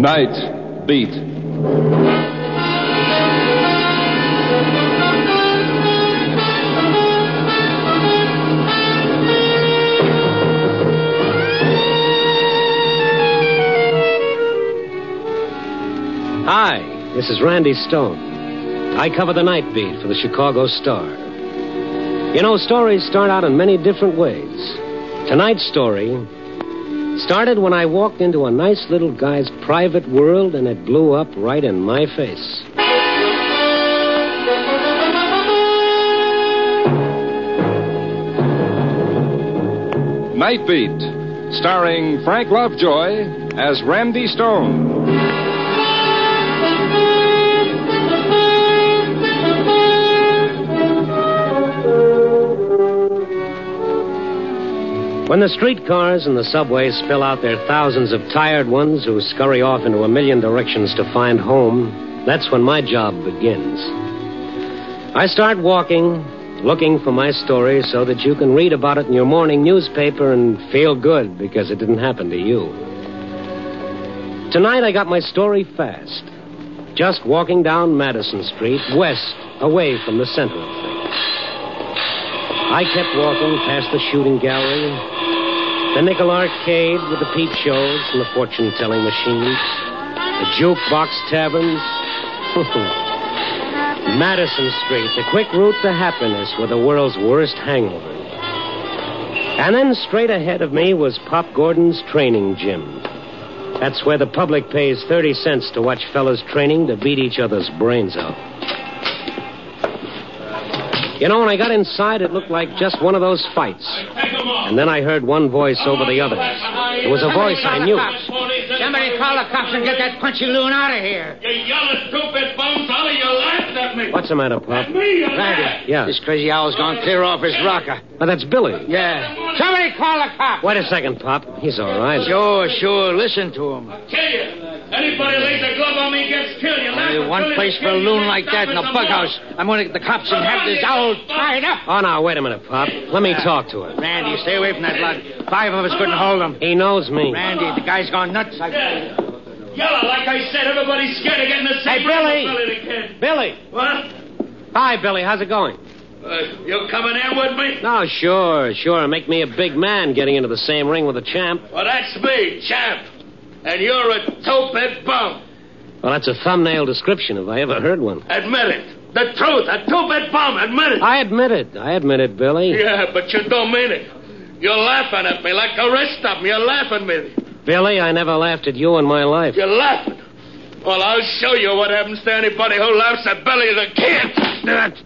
Night Beat. Hi, this is Randy Stone. I cover the night beat for the Chicago Star. You know, stories start out in many different ways. Tonight's story started when I walked into a nice little guy's private world and it blew up right in my face. Night Beat, starring Frank Lovejoy as Randy Stone. When the streetcars and the subways spill out their thousands of tired ones who scurry off into a million directions to find home, that's when my job begins. I start walking, looking for my story so that you can read about it in your morning newspaper and feel good because it didn't happen to you. Tonight I got my story fast. Just walking down Madison Street, west, away from the center of things. I kept walking past the shooting gallery, the Nickel Arcade with the peep shows and the fortune-telling machines, the jukebox taverns. Madison Street, the quick route to happiness with the world's worst hangover. And then straight ahead of me was Pop Gordon's training gym. That's where the public pays 30 cents to watch fellas training to beat each other's brains out. You know, when I got inside, it looked like just one of those fights. And then I heard one voice over the others. It was a voice I knew. Somebody call the cops and get that punchy loon out of here. You yellow, stupid bum fella, you laughed at me. What's the matter, Pop? At me, you Randy. Yeah. This crazy owl's gone clear off his rocker. Oh, that's Billy. Yeah. Somebody call the cops. Wait a second, Pop. He's all right. Sure. Listen to him. I tell you, anybody lays a glove on me gets killed. You laugh. Only one place for a loon like that in a bughouse. I'm going to get the cops and have this owl tied up. Oh, now, wait a minute, Pop. Let me talk to him. Randy, stay away from that lot. 5 of us couldn't hold him. He knows me. Randy, the guy's gone nuts. Yellow, like I said, everybody's scared of getting the same. Hey, Billy. Kid. Billy. What? Hi, Billy. How's it going? You coming in with me? No, sure. Make me a big man getting into the same ring with a champ. Well, that's me, champ. And you're a two-bit bum. Well, that's a thumbnail description if I ever heard one. Admit it. The truth, a two-bit bum. Admit it. I admit it, Billy. Yeah, but you don't mean it. You're laughing at me like the rest of them. You're laughing at me. Billy, I never laughed at you in my life. You're laughing. Well, I'll show you what happens to anybody who laughs at Billy the Kid.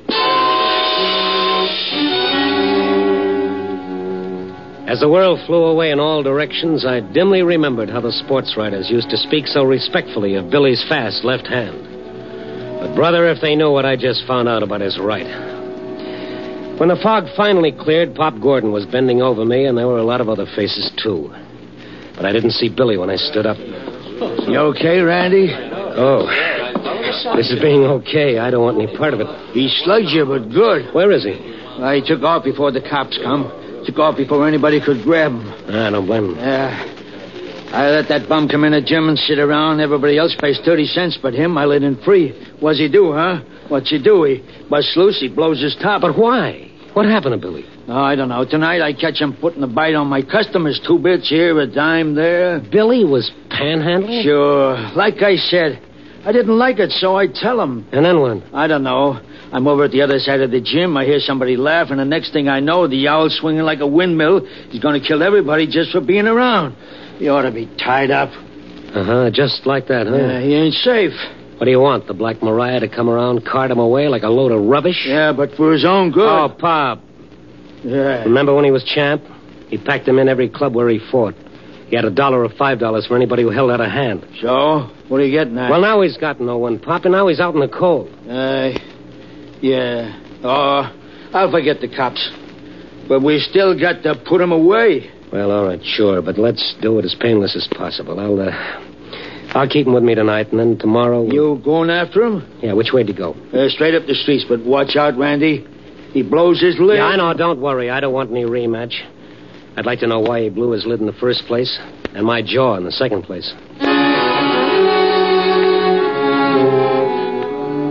As the world flew away in all directions, I dimly remembered how the sports writers used to speak so respectfully of Billy's fast left hand. But, brother, if they knew what I just found out about his right. When the fog finally cleared, Pop Gordon was bending over me, and there were a lot of other faces, too. But I didn't see Billy when I stood up. You okay, Randy? Oh. This is being okay. I don't want any part of it. He slugged you, but good. Where is he? He took off before the cops come. Took off before anybody could grab him. I don't blame him. Yeah. I let that bum come in the gym and sit around. Everybody else pays 30 cents, but him, I let him free. What's he do, huh? What's he do? He busts loose, he blows his top. But why? What happened to Billy? Oh, I don't know. Tonight I catch him putting the bite on my customers. 2 bits here, a dime there. Billy was panhandling? Sure. Like I said, I didn't like it, so I tell him. And then what? I don't know. I'm over at the other side of the gym. I hear somebody laugh, and the next thing I know, the owl's swinging like a windmill. He's going to kill everybody just for being around. He ought to be tied up. Uh-huh, just like that, huh? Yeah, he ain't safe. What do you want, the Black Mariah to come around, cart him away like a load of rubbish? Yeah, but for his own good. Oh, Pop. Yeah. Remember when he was champ? He packed him in every club where he fought. He had $1 or $5 for anybody who held out a hand. So? What are you getting at? Well, now he's got no one, Pop, and now he's out in the cold. Yeah. Oh, I'll forget the cops. But we still got to put him away. Well, all right, sure, but let's do it as painless as possible. I'll keep him with me tonight, and then tomorrow... You going after him? Yeah, which way'd you go? Straight up the streets, but watch out, Randy. He blows his lid. Yeah, I know. Don't worry. I don't want any rematch. I'd like to know why he blew his lid in the first place, and my jaw in the second place.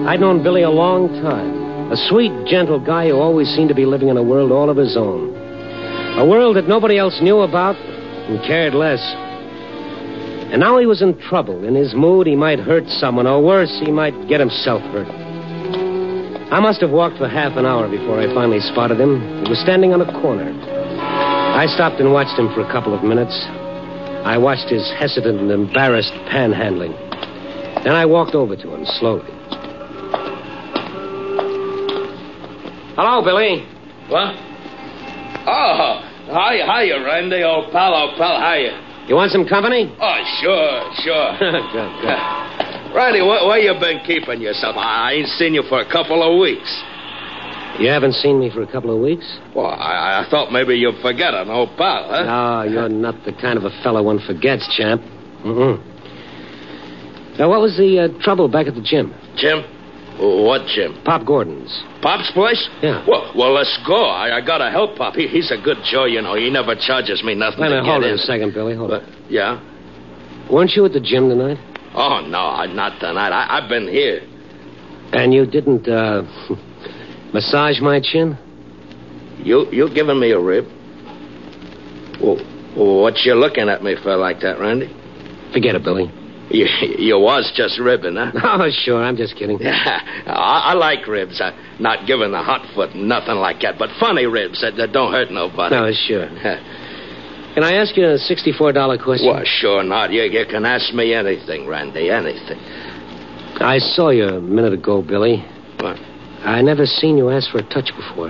I'd known Billy a long time. A sweet, gentle guy who always seemed to be living in a world all of his own. A world that nobody else knew about and cared less. And now he was in trouble. In his mood, he might hurt someone, or worse, he might get himself hurt. I must have walked for half an hour before I finally spotted him. He was standing on a corner. I stopped and watched him for a couple of minutes. I watched his hesitant and embarrassed panhandling. Then I walked over to him slowly. Hello, Billy. What? Oh, hiya, Randy, old pal, hiya. You want some company? Oh, sure. Good. Randy, where you been keeping yourself? I ain't seen you for a couple of weeks. You haven't seen me for a couple of weeks? Well, I thought maybe you'd forget an old pal, huh? No, you're not the kind of a fellow one forgets, champ. Now, what was the trouble back at the gym? Jim? What gym? Pop Gordon's. Pop's place? Yeah. Well, let's go. I gotta help Pop. He's a good Joe, you know. He never charges me nothing. Wait a minute, hold in. it a second, Billy. Hold it. Yeah? Weren't you at the gym tonight? Oh, no, not tonight. I've been here. And you didn't, massage my chin? You giving me a rib? Well, what you looking at me for like that, Randy? Forget it, Billy. You was just ribbing, huh? Oh, sure, I'm just kidding. I like ribs. Not giving the hot foot, nothing like that. But funny ribs that don't hurt nobody. No, sure. Can I ask you a $64 question? Well, sure not. You can ask me anything, Randy, anything. I saw you a minute ago, Billy. What? I never seen you ask for a touch before.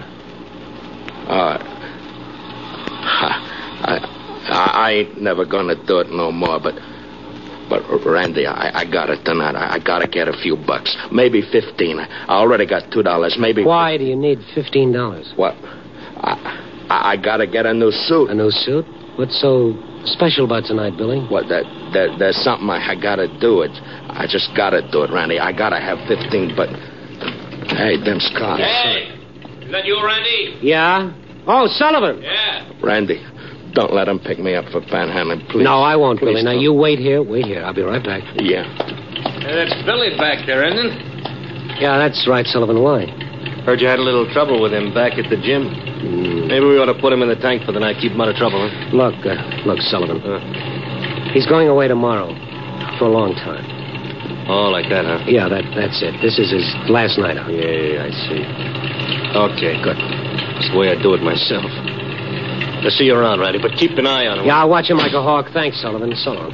I ain't never gonna do it no more, but Randy, I got it tonight. I gotta get a few bucks. Maybe 15. I already got $2. Maybe... Why do you need $15? What? I gotta get a new suit. A new suit? What's so special about tonight, Billy? What, there's something I gotta do. I just gotta do it, Randy. I gotta have 15, but... Hey, them's cars. Hey! Is that you, Randy? Yeah? Oh, Sullivan! Yeah. Randy, don't let him pick me up for panhandling, please. No, I won't, Please Billy. Now, don't. you wait here. I'll be right back. Yeah. That's Billy back there, isn't it? Yeah, that's right, Sullivan. Why? Heard you had a little trouble with him back at the gym. Maybe we ought to put him in the tank for the night, keep him out of trouble, huh? Look, Sullivan. He's going away tomorrow. For a long time. Oh, like that, huh? Yeah, that's it. This is his last night out. Yeah, I see. Okay, good. That's the way I do it myself. I'll see you around, Randy, but keep an eye on him. Yeah, I'll watch him like a hawk. Thanks, Sullivan. So long.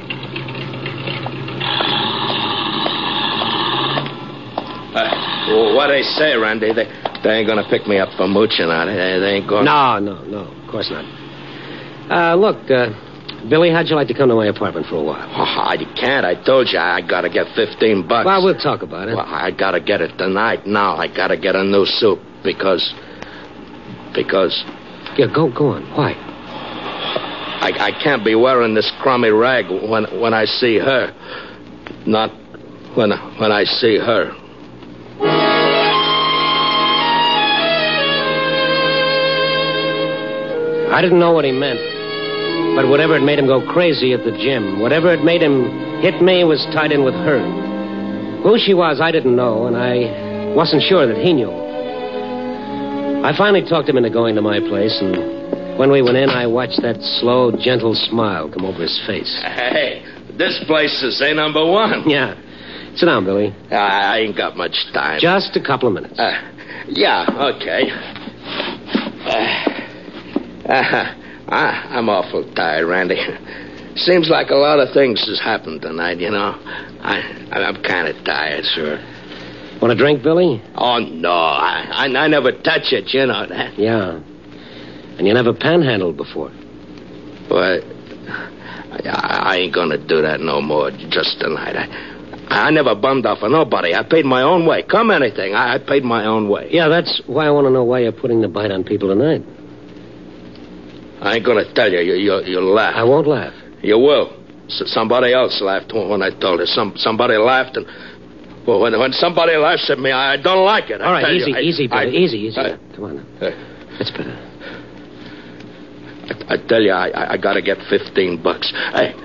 What they say, Randy, they ain't gonna pick me up for mooching, are they? They ain't going... No, of course not. Look, Billy, how'd you like to come to my apartment for a while? Oh, I can't. I told you I gotta get 15 bucks. Well, we'll talk about it. Well, I gotta get it tonight. Now I gotta get a new suit because... Yeah, go on. Why? I can't be wearing this crummy rag when I see her. Not when I see her. I didn't know what he meant. But whatever had made him go crazy at the gym, whatever had made him hit me was tied in with her. Who she was, I didn't know, and I wasn't sure that he knew. I finally talked him into going to my place, and when we went in, I watched that slow, gentle smile come over his face. Hey, this place is A1. Yeah. Sit down, Billy. I ain't got much time. Just a couple of minutes. Yeah, okay. I'm awful tired, Randy. Seems like a lot of things has happened tonight, you know. I'm kind of tired, sir. Want a drink, Billy? Oh, no. I never touch it, you know that. Yeah. And you never panhandled before. Well, I ain't gonna do that no more just tonight. I never bummed off of nobody. I paid my own way. Come anything, I paid my own way. Yeah, that's why I want to know why you're putting the bite on people tonight. I ain't gonna tell you. You'll laugh. I won't laugh. You will. Somebody else laughed when I told her. Somebody laughed, and well, when somebody laughs at me, I don't like it. All right, easy, Billy. Easy. Come on now. That's better. I tell you, I gotta get 15 bucks.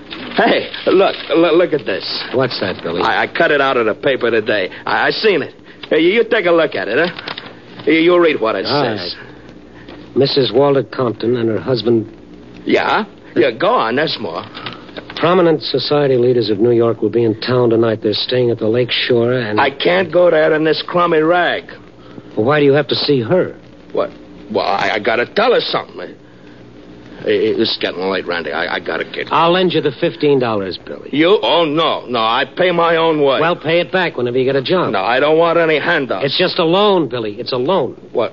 Hey, look at this. What's that, Billy? I cut it out of the paper today. I seen it. Hey, you take a look at it, huh? You read what it All says. right. Mrs. Walter Compton and her husband. Yeah? Yeah, go on. There's more. Prominent society leaders of New York will be in town tonight. They're staying at the lake shore and... I can't go there in this crummy rag. Well, why do you have to see her? What? Well, I gotta tell her something. It's getting late, Randy. I gotta get... I'll lend you the $15, Billy. You? Oh, no. No, I pay my own way. Well, pay it back whenever you get a job. No, I don't want any handouts. It's just a loan, Billy. It's a loan. What?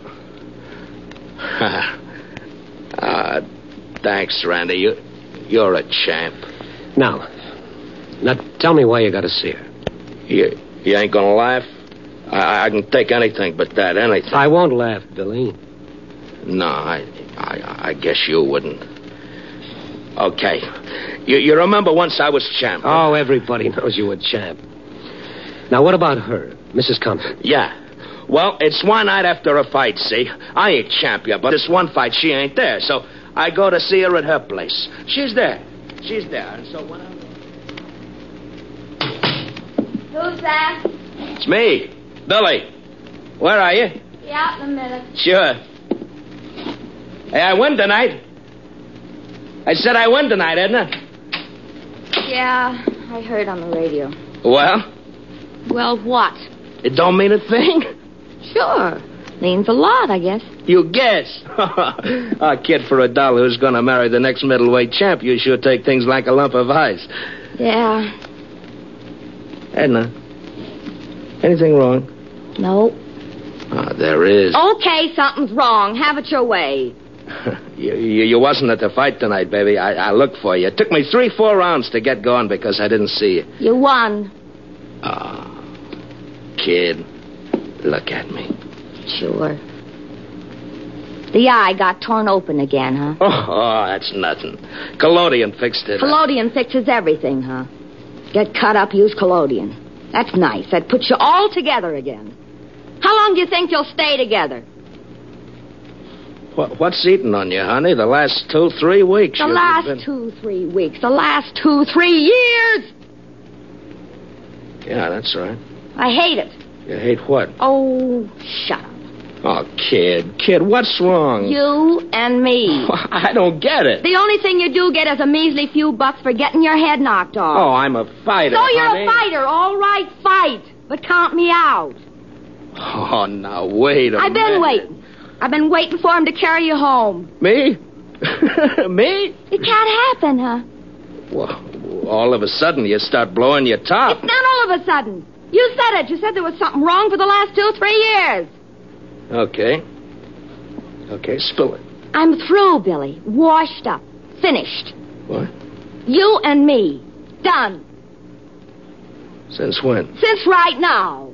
Thanks, Randy. You're a champ. Now, tell me why you got to see her. You ain't gonna laugh? I can take anything but that, anything. I won't laugh, Billy. No, I guess you wouldn't. Okay. You remember once I was champ? Huh? Oh, everybody knows you were champ. Now, what about her, Mrs. Compton? Yeah. Well, it's one night after a fight, see? I ain't champ yet, but this one fight, she ain't there. So I go to see her at her place. She's there. And so when I'm... Who's that? It's me, Billy. Where are you? Yeah, out in a minute. Sure. Hey, I win tonight. I said I win tonight, Edna. Yeah, I heard on the radio. Well? Well, what? It don't mean a thing? Sure. Means a lot, I guess. You guess. A kid for a dollar who's going to marry the next middleweight champ, you sure take things like a lump of ice. Yeah. Edna, anything wrong? No. There is. Okay, something's wrong. Have it your way. You wasn't at the fight tonight, baby. I looked for you. It took me 3-4 rounds to get going because I didn't see you. You won. Kid, look at me. Sure. The eye got torn open again, huh? Oh, that's nothing. Collodion fixed it. Collodion fixes everything, huh? Get cut up, use collodion. That's nice. That puts you all together again. How long do you think you'll stay together? What's eating on you, honey? The last 2-3 weeks. The last 2-3 weeks. The last 2-3 years. Yeah, that's right. I hate it. You hate what? Oh, shut up. Oh, kid, what's wrong? You and me. I don't get it. The only thing you do get is a measly few bucks for getting your head knocked off. Oh, I'm a fighter, So you're honey. a fighter. All right, fight. But count me out. Oh, now, wait a minute. I've been waiting. I've been waiting for him to carry you home. Me? Me? It can't happen, huh? Well, all of a sudden you start blowing your top. It's not all of a sudden. You said it. You said there was something wrong for the last 2-3 years. Okay, spill it. I'm through, Billy. Washed up. Finished. What? You and me. Done. Since when? Since right now.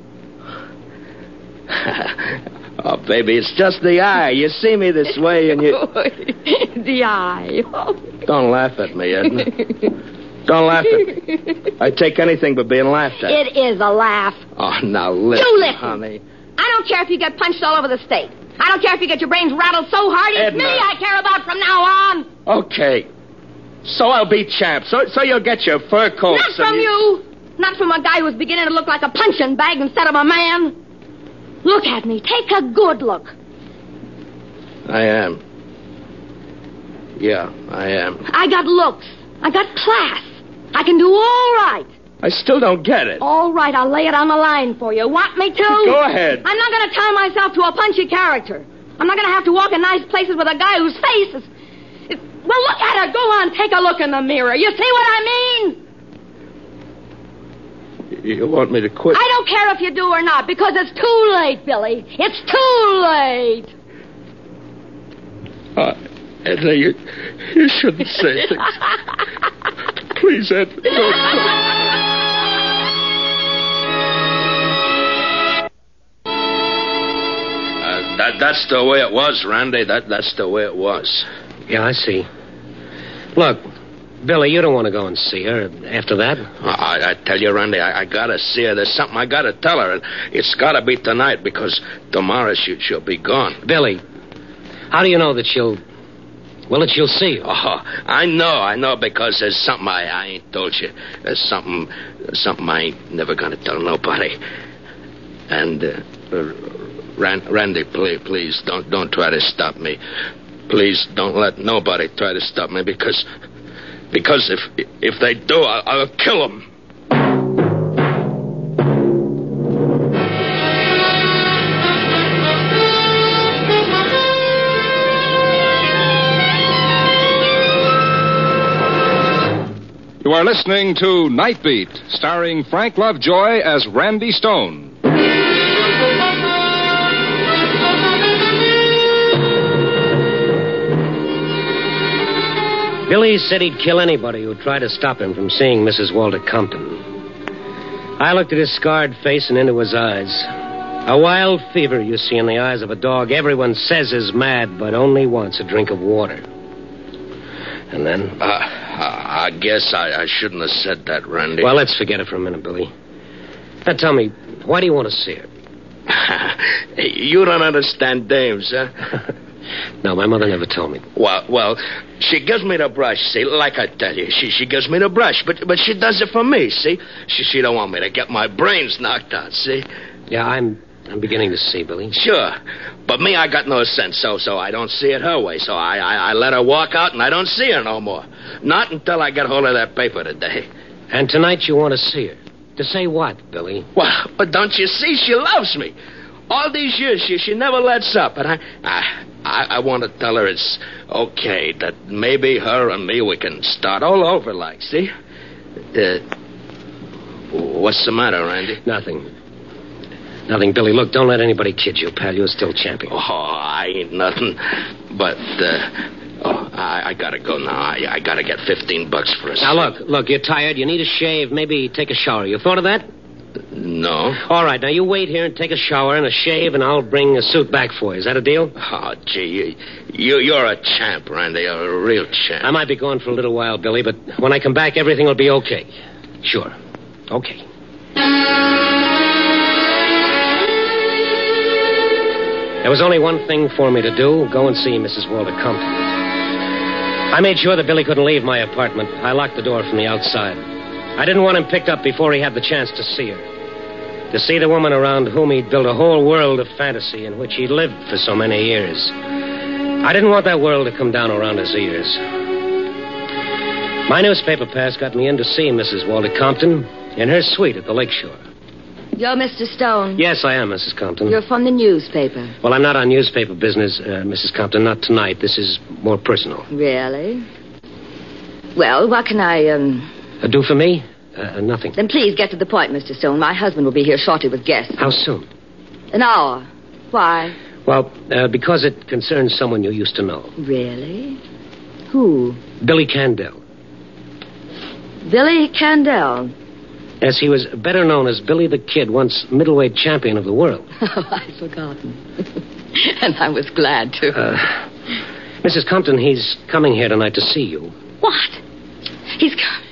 Oh, baby, it's just the eye. You see me this way and you... The eye. Don't laugh at me, Edna. Don't laugh at me. I take anything but being laughed at. It is a laugh. Oh, now listen, You listen. honey. I don't care if you get punched all over the state. I don't care if you get your brains rattled so hard. It's Edna. me I care about from now on. Okay. So I'll be champ. So you'll get your fur coats. Not from you. Not from a guy who's beginning to look like a punching bag instead of a man. Look at me. Take a good look. I am. Yeah, I am. I got looks. I got class. I can do all right. I still don't get it. All right, I'll lay it on the line for you. Want me to? Go ahead. I'm not going to tie myself to a punchy character. I'm not going to have to walk in nice places with a guy whose face is... Well, look at her. Go on, take a look in the mirror. You see what I mean? You want me to quit? I don't care if you do or not, because it's too late, Billy. It's too late. Edna, you shouldn't say things. Please, Edna, that's the way it was, Randy. That's the way it was. Yeah, I see. Look, Billy, you don't want to go and see her after that? I tell you, Randy, I gotta see her. There's something I gotta tell her, and it's gotta be tonight because tomorrow she'll be gone. Billy, how do you know that she'll see you? Oh, I know, because there's something I ain't told you. There's something I ain't never gonna tell nobody. And, Randy, please, don't try to stop me. Please don't let nobody try to stop me because if they do, I'll kill them. You are listening to Night Beat, starring Frank Lovejoy as Randy Stone. Billy said he'd kill anybody who tried to stop him from seeing Mrs. Walter Compton. I looked at his scarred face and into his eyes. A wild fever you see in the eyes of a dog everyone says is mad, but only wants a drink of water. And then... I guess I shouldn't have said that, Randy. Well, let's forget it for a minute, Billy. Now, tell me, why do you want to see her? You don't understand dames, huh? No, my mother never told me. Well, she gives me the brush, see, like I tell you. She gives me the brush, but she does it for me, see? She don't want me to get my brains knocked out, see? Yeah, I'm beginning to see, Billy. Sure. But me, I got no sense, so I don't see it her way. So I let her walk out, and I don't see her no more. Not until I get hold of that paper today. And tonight you want to see her. To say what, Billy? Well, but don't you see? She loves me. All these years, she never lets up. And I want to tell her it's okay, that maybe her and me, we can start all over like, see? What's the matter, Randy? Nothing, Billy. Look, don't let anybody kid you, pal. You're still champion. Oh, I ain't nothing. But, I gotta go now. I gotta get $15 for a Now, look, you're tired. You need a shave. Maybe take a shower. You thought of that? No. All right, now you wait here and take a shower and a shave, and I'll bring a suit back for you. Is that a deal? Oh, gee, you're a champ, Randy. You're a real champ. I might be gone for a little while, Billy, but when I come back, everything will be okay. Sure. Okay. There was only one thing for me to do, go and see Mrs. Walter Compton. I made sure that Billy couldn't leave my apartment. I locked the door from the outside. I didn't want him picked up before he had the chance to see her. To see the woman around whom he'd built a whole world of fantasy in which he'd lived for so many years. I didn't want that world to come down around his ears. My newspaper pass got me in to see Mrs. Walter Compton in her suite at the lakeshore. You're Mr. Stone. Yes, I am, Mrs. Compton. You're from the newspaper. Well, I'm not on newspaper business, Mrs. Compton, not tonight. This is more personal. Really? Well, what can I, do for me? Nothing. Then please get to the point, Mr. Stone. My husband will be here shortly with guests. How soon? An hour. Why? Well, because it concerns someone you used to know. Really? Who? Billy Candell. Billy Candell? Yes, he was better known as Billy the Kid, once middleweight champion of the world. Oh, I'd forgotten. And I was glad to. Mrs. Compton, he's coming here tonight to see you. What? He's coming?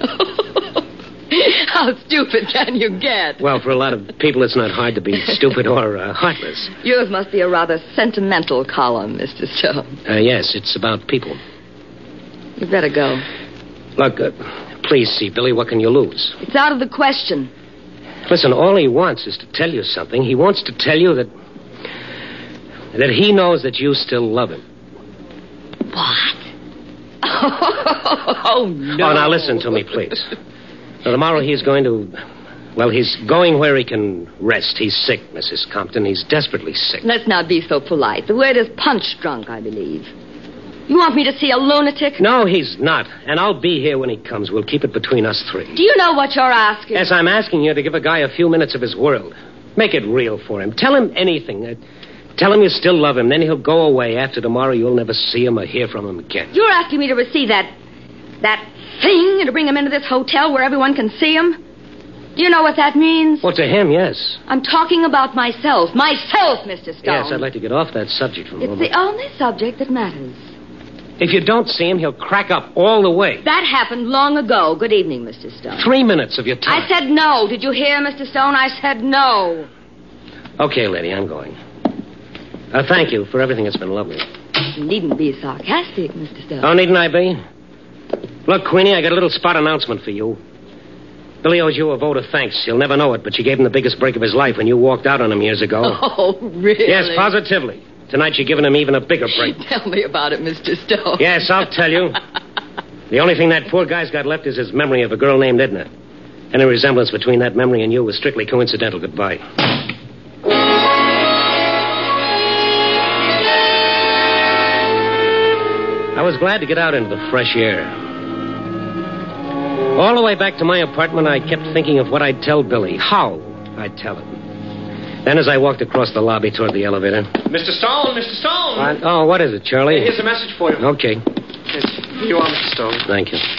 How stupid can you get? Well, for a lot of people, it's not hard to be stupid or heartless. Yours must be a rather sentimental column, Mr. Stone. Yes, it's about people. You'd better go. Look, please see, Billy, what can you lose? It's out of the question. Listen, all he wants is to tell you something. He wants to tell you that he knows that you still love him. What? Oh, no. Oh, now listen to me, please. So tomorrow he's going to... Well, he's going where he can rest. He's sick, Mrs. Compton. He's desperately sick. Let's not be so polite. The word is punch-drunk, I believe. You want me to see a lunatic? No, he's not. And I'll be here when he comes. We'll keep it between us three. Do you know what you're asking? Yes, I'm asking you to give a guy a few minutes of his world. Make it real for him. Tell him anything. Tell him you still love him. Then he'll go away. After tomorrow, you'll never see him or hear from him again. You're asking me to receive that thing and to bring him into this hotel where everyone can see him? Do you know what that means? Well, to him, yes. I'm talking about myself. Myself, Mr. Stone. Yes, I'd like to get off that subject for a moment. It's the only subject that matters. If you don't see him, he'll crack up all the way. That happened long ago. Good evening, Mr. Stone. 3 minutes of your time. I said no. Did you hear, Mr. Stone? I said no. Okay, lady, I'm going. Thank you for everything. It's been lovely. You needn't be sarcastic, Mr. Stone. Oh, needn't I be? Look, Queenie, I got a little spot announcement for you. Billy owes you a vote of thanks. He'll never know it, but you gave him the biggest break of his life when you walked out on him years ago. Oh, really? Yes, positively. Tonight you're giving him even a bigger break. Tell me about it, Mr. Stone. Yes, I'll tell you. The only thing that poor guy's got left is his memory of a girl named Edna. Any resemblance between that memory and you was strictly coincidental. Goodbye. I was glad to get out into the fresh air. All the way back to my apartment, I kept thinking of what I'd tell Billy, how I'd tell him. Then as I walked across the lobby toward the elevator... Mr. Stone, Mr. Stone! Oh, what is it, Charlie? Here's a message for you. Okay. Yes, here you are, Mr. Stone. Thank you.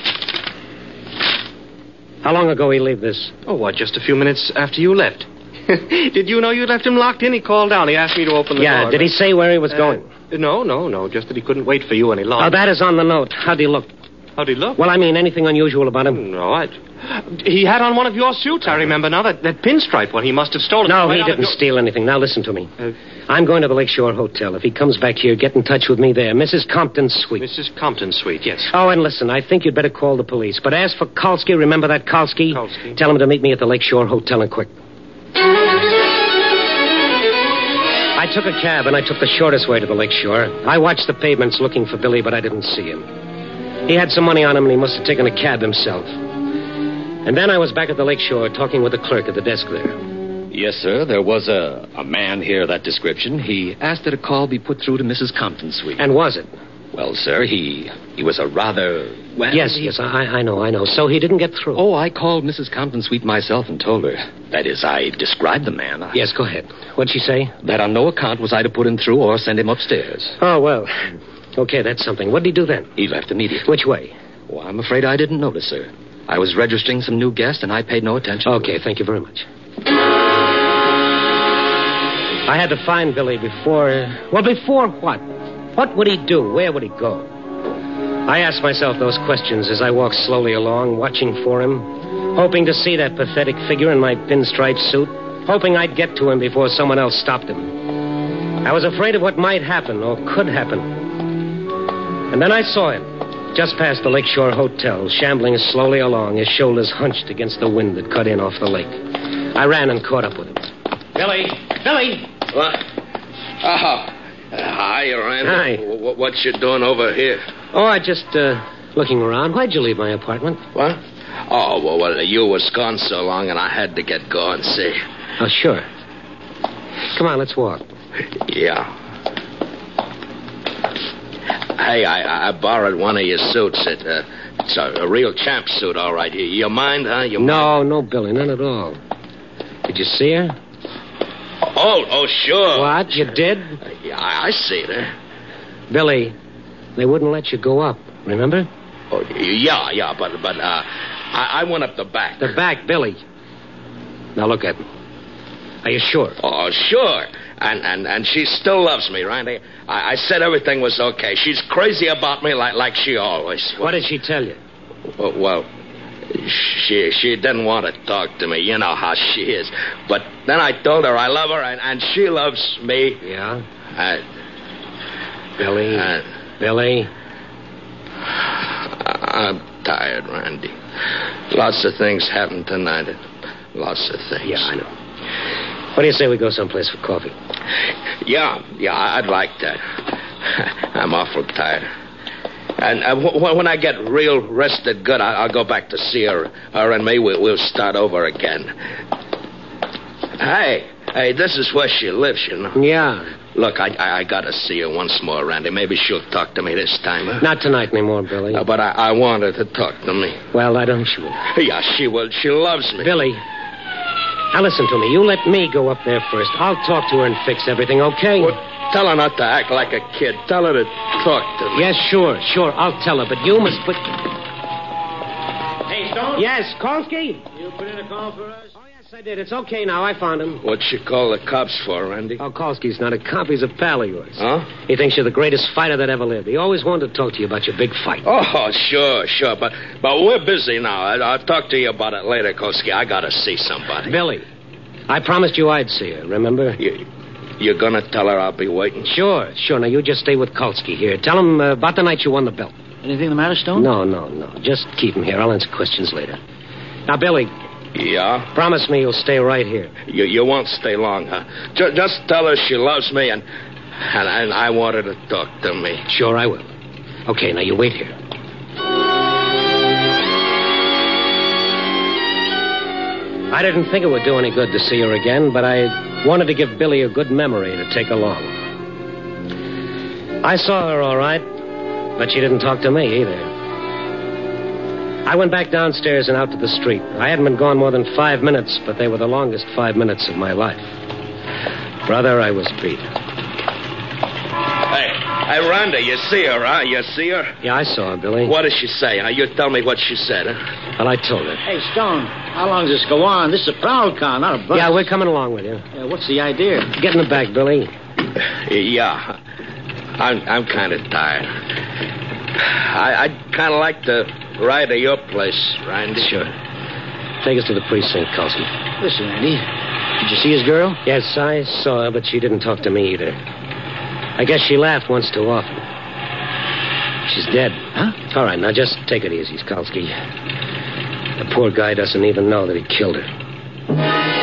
How long ago he leave this? Oh, what, just a few minutes after you left. Did you know you left him locked in? He called down. He asked me to open the door. Yeah, did he say where he was going? No. Just that he couldn't wait for you any longer. Oh, that is on the note. How'd he look? How'd he look? Well, I mean, anything unusual about him? No, he had on one of your suits, I remember now. That pinstripe one he must have stolen. No, right he out didn't of your... steal anything. Now, listen to me. I'm going to the Lakeshore Hotel. If he comes back here, get in touch with me there. Mrs. Compton's suite. Mrs. Compton's suite, yes. Oh, and listen, I think you'd better call the police. But as for Kalski, remember that Kalski? Kalski. Tell him to meet me at the Lakeshore Hotel and quick. I took a cab, and I took the shortest way to the Lakeshore. I watched the pavements looking for Billy, but I didn't see him. He had some money on him, and he must have taken a cab himself. And then I was back at the Lakeshore talking with the clerk at the desk there. Yes, sir. There was a man here of that description. He asked that a call be put through to Mrs. Compton's suite. And was it? Well, sir, he was a rather... Well, yes, I know. So he didn't get through. Oh, I called Mrs. Compton's suite myself and told her. That is, I described the man. Yes, go ahead. What'd she say? That on no account was I to put him through or send him upstairs. Oh, well. Okay, that's something. What'd he do then? He left immediately. Which way? Well, I'm afraid I didn't notice, sir. I was registering some new guests, and I paid no attention. Okay, thank you very much. I had to find Billy before... Well, before what? What would he do? Where would he go? I asked myself those questions as I walked slowly along, watching for him, hoping to see that pathetic figure in my pinstripe suit, hoping I'd get to him before someone else stopped him. I was afraid of what might happen or could happen. And then I saw him, just past the Lakeshore Hotel, shambling slowly along, his shoulders hunched against the wind that cut in off the lake. I ran and caught up with him. Billy! What? Oh, hi, Randy. Hi. What you doing over here? Oh, I just, looking around. Why'd you leave my apartment? What? Oh, well, you was gone so long, and I had to get going, see. Oh, sure. Come on, let's walk. Yeah. Hey, I borrowed one of your suits. It's a real champ suit, all right. You mind, huh? No, Billy, none at all. Did you see her? Oh, sure. What, you did? Yeah, I see her. Billy, they wouldn't let you go up, remember? Oh, yeah, but I went up the back. The back, Billy. Now look at me. Are you sure? Oh, sure. And she still loves me, Randy. I said everything was okay. She's crazy about me like she always was. What did she tell you? Well, she didn't want to talk to me. You know how she is. But then I told her I love her, and she loves me. Yeah? Billy? I'm tired, Randy. Lots of things happened tonight. Lots of things. Yeah, I know. What do you say we go someplace for coffee? Yeah, I'd like that. I'm awful tired. And when I get real rested good, I'll go back to see her. Her and me, we'll start over again. Hey, this is where she lives, you know. Yeah. Look, I got to see her once more, Randy. Maybe she'll talk to me this time, huh? Not tonight anymore, Billy. But I want her to talk to me. Well, I don't she will. Yeah, she will. She loves me. Billy, now listen to me. You let me go up there first. I'll talk to her and fix everything, okay? Well, tell her not to act like a kid. Tell her to talk to me. Yes, sure. I'll tell her, but you must put... Hey, Stone? Yes, Kolsky? You put in a call for us? Oh, yes, I did. It's okay now. I found him. What'd she call the cops for, Randy? Oh, Kolsky's not a cop. He's a pal of yours. Huh? He thinks you're the greatest fighter that ever lived. He always wanted to talk to you about your big fight. Oh, sure. But we're busy now. I'll talk to you about it later, Kolsky. I got to see somebody. Billy, I promised you I'd see her, remember? You're going to tell her I'll be waiting? Sure. Now, you just stay with Kolsky here. Tell him about the night you won the belt. Anything the matter, Stone? No. Just keep him here. I'll answer questions later. Now, Billy, Yeah? promise me you'll stay right here. You won't stay long, huh? Just tell her she loves me and I want her to talk to me. Sure, I will. Okay, now you wait here. I didn't think it would do any good to see her again, but I wanted to give Billy a good memory to take along. I saw her all right, but she didn't talk to me either. I went back downstairs and out to the street. I hadn't been gone more than 5 minutes, but they were the longest 5 minutes of my life. Brother, I was beat. Hey, Rhonda, you see her, huh? You see her? Yeah, I saw her, Billy. What did she say? Huh? You tell me what she said, huh? Well, I told her. Hey, Stone, how long does this go on? This is a prowl car, not a bus. Yeah, we're coming along with you. What's the idea? Get in the back, Billy. Yeah. I'm kind of tired. I'd kind of like to ride to your place, Randy. Sure. Take us to the precinct, Coulson. Listen, Randy, did you see his girl? Yes, I saw her, but she didn't talk to me either. I guess she laughed once too often. She's dead. Huh? All right, now just take it easy, Skalski. The poor guy doesn't even know that he killed her.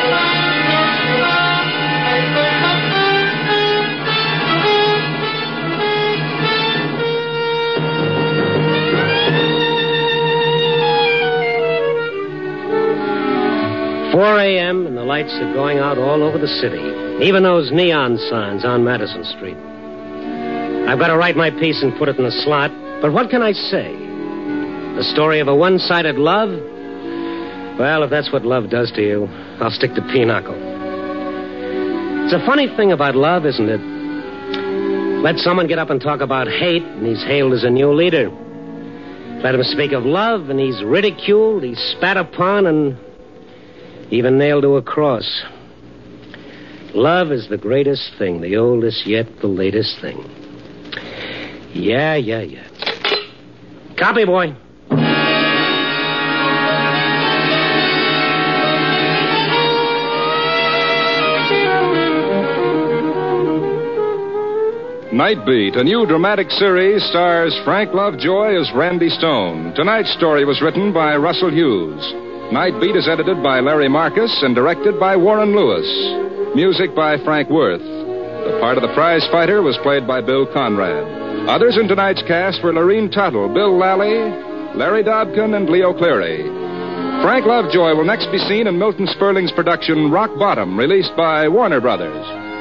4 a.m. and the lights are going out all over the city. Even those neon signs on Madison Street. I've got to write my piece and put it in the slot, but what can I say? The story of a one-sided love? Well, if that's what love does to you, I'll stick to pinochle. It's a funny thing about love, isn't it? Let someone get up and talk about hate, and he's hailed as a new leader. Let him speak of love, and he's ridiculed, he's spat upon, and even nailed to a cross. Love is the greatest thing, the oldest yet the latest thing. Yeah. Copy, boy. Night Beat, a new dramatic series, stars Frank Lovejoy as Randy Stone. Tonight's story was written by Russell Hughes. Night Beat is edited by Larry Marcus and directed by Warren Lewis. Music by Frank Worth. The part of the prize fighter was played by Bill Conrad. Others in tonight's cast were Lorene Tuttle, Bill Lally, Larry Dobkin, and Leo Cleary. Frank Lovejoy will next be seen in Milton Sperling's production Rock Bottom, released by Warner Brothers.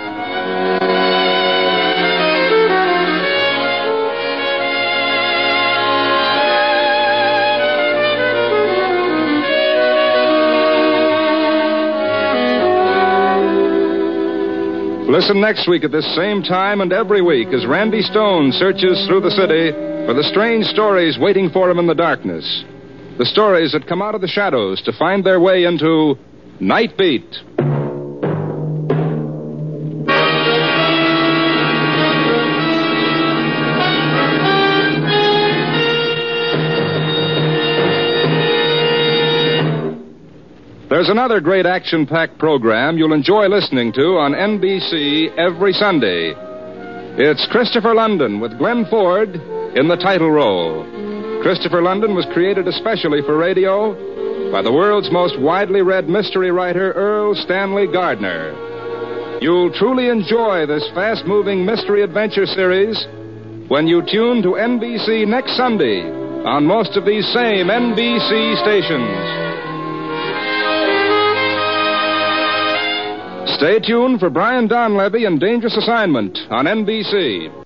Listen next week at this same time and every week as Randy Stone searches through the city for the strange stories waiting for him in the darkness. The stories that come out of the shadows to find their way into Night Beat. There's another great action-packed program you'll enjoy listening to on NBC every Sunday. It's Christopher London with Glenn Ford in the title role. Christopher London was created especially for radio by the world's most widely read mystery writer, Earl Stanley Gardner. You'll truly enjoy this fast-moving mystery adventure series when you tune to NBC next Sunday on most of these same NBC stations. Stay tuned for Brian Donlevy and Dangerous Assignment on NBC.